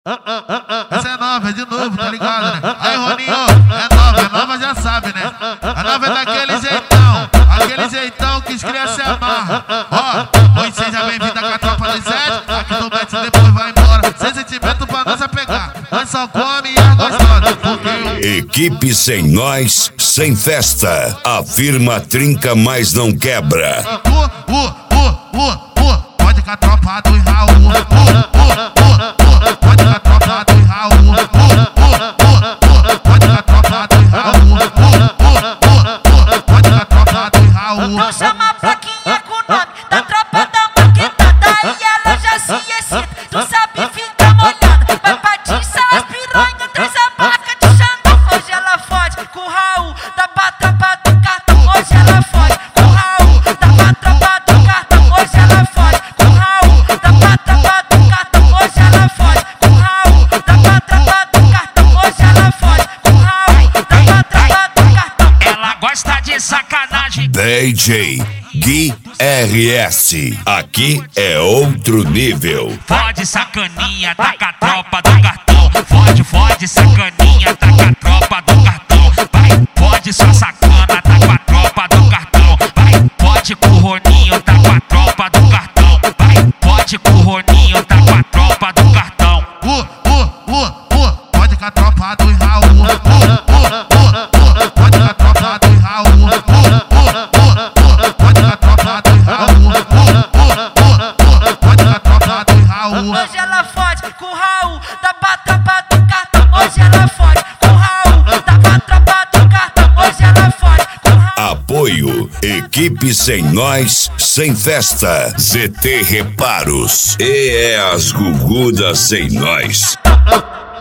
Essa é nova, é de novo, tá ligado, né? Aí, Roninho, é nova já sabe, né? A nova é daquele jeitão que os crianças se amarram. Ó, muito seja bem-vindo com a tropa do Zé. Aqui no Bet depois vai embora. Sem sentimento pra nós pegar. Nós só come e é gostosa. Equipe sem nós, sem festa. A firma trinca, mas não quebra. Pode com a tropa do Raul. Pode com a tropa do Raul. Pode com a tropa do Raul. Pode com a tropa do Raul. Então chama a plaquinha com o nome da tropa da maquetada e ela já se excita. Tu sabe ficar molhada, vai patiçar as piranhas, traz a placa de Xandão. Hoje ela fode com o Raul da tropa do cartão. Hoje ela fode com o Raul da tropa do cartão. Hoje ela fode com o Raul da tropa do cartão. Hoje ela fode com o Raul da tropa do cartão. Hoje ela fode com o Raul da tropa do cartão. Ela gosta de sacanagem. DJ Gui RS, aqui é outro nível. Fode sacaninha, tá com a tropa do cartão. Fode sacaninha, tá com a tropa do cartão. Vai, fode sua sacana, tá com a tropa do cartão. Vai, fode com o Roninho, tá com a tropa do cartão. Vai, fode com o Roninho, tá com a tropa do cartão. Pode com a tropa do Raul. Pode com a tropa do Raul. Pode com a tropa do Raul. Pode com a tropa do Raul. Hoje ela fode com o Raul da tropa do cartão. Hoje ela fode com o Raul da tropa do cartão. Hoje ela fode com o Raul. Apoio Equipe sem nós, sem festa. ZT Reparos e as Gugudas sem nós.